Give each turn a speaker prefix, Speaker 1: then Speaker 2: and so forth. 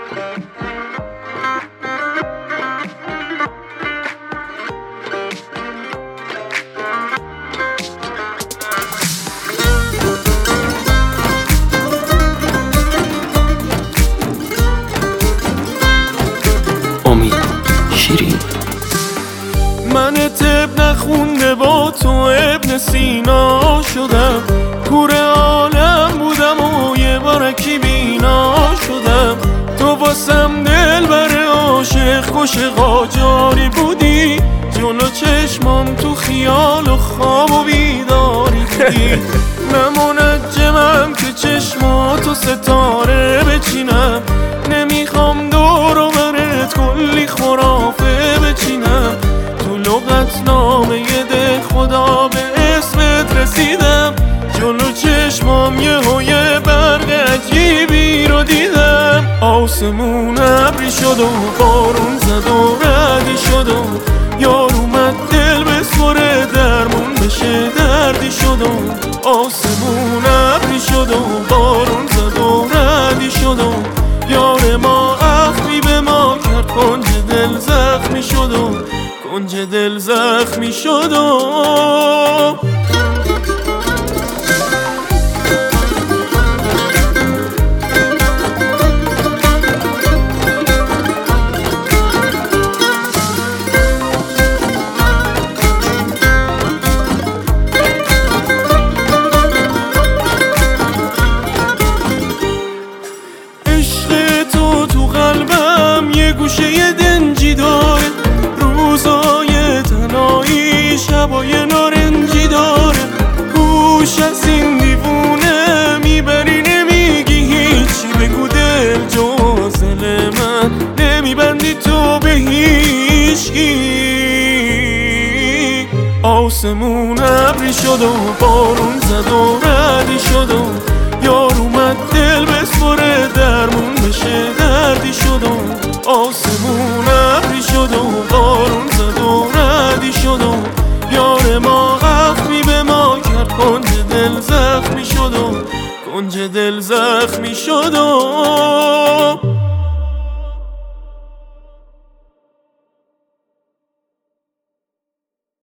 Speaker 1: امید شیرین.
Speaker 2: من طب نخونده با تو ابن سینا شدم، کور عالم بودم و یه بارکی بینا شدم. تو واسم دلبر عاشق کش قاجاری بودی، جلو چشمام تو خیال و خواب و بیداری بودی. نمنجمم که چشماتو ستاره بچینم، نمیخوام دور و برت کلی خرافه بچینم. تو لغتنامه ده خدا به اسمت رسیدم، جلو چشمام یه برق عجیبی رو دیدم. آسمون ابری شد و بارون زد و ردی شد و یار اومد دل بسپره درمون بشه دردی شد و آسمون ابری شد و بارون زد و ردی شد و یار ما اخمی به ما کرد، کنج دل زخمی شد و کنج دل زخمی شد و گوشه دنجی داره، روزای تنهایی شبای نارنجی داره. گوش از این دیوونه میبری نمیگی هیچی، بگو دل جازل من نمیبندی تو به هیچکی. آسمون ابری شد و بارون زد و ردی شد و یار اومد دل بسپره درمون بشه دردی شد و آسمون ابری شد و بارون زد و ردی شد و یار ما اخمی به ما کرد، کنج دل زخمی شد و کنج دل زخمی شد و